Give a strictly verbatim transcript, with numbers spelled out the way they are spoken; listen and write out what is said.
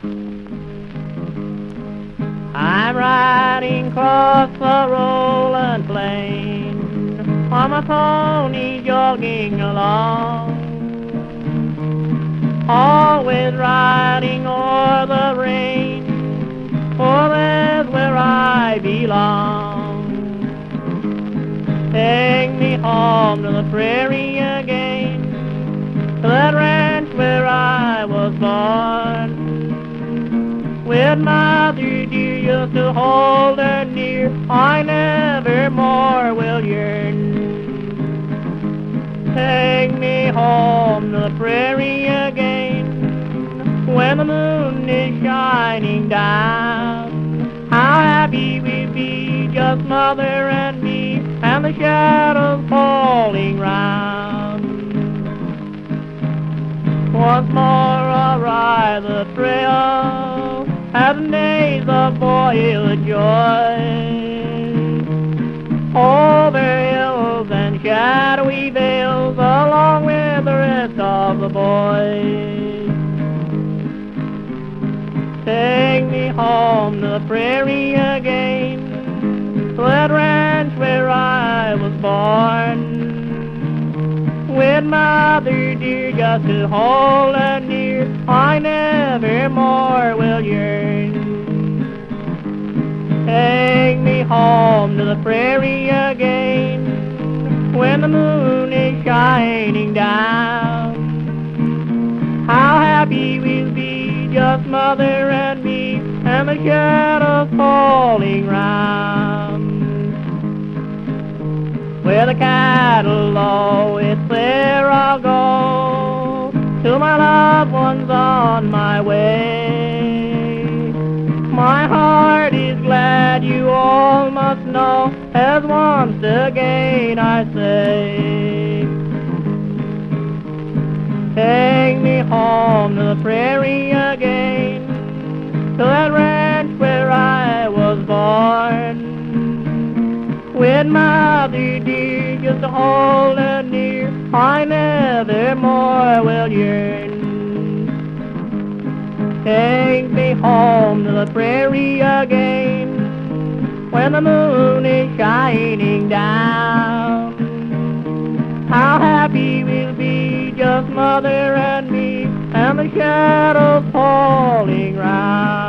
I'm riding across the rolling plain on my pony jogging along, always riding o'er the rain, for that's where I belong. Take me home to the prairie again, to that ranch where I was born, with mother dear just to hold her near, I never more will yearn. Take me home to the prairie again, when the moon is shining down. How happy we'd be, just mother and me, and the shadows falling round. Once more I'll ride the trail, as the days of boyhood joy, over hills and shadowy vales, along with the rest of the boys. Take me home to the prairie again, to that ranch where I was born, with mother dear just to hold her near, I never more will yearn. Take me home to the prairie again, when the moon is shining down. How happy we'll be, just mother and me, and the shadows falling round. Where the cattle low, it's there I'll go, to my loved ones on my way. My heart is glad, you all must know, as once again I say. Take me home to the prairie again, to that ranch where I was born, with mother dear just to hold her near, I never more will yearn. Take me home to the prairie again, when the moon is shining down. How happy we'll be, just mother and me, and the shadows falling round.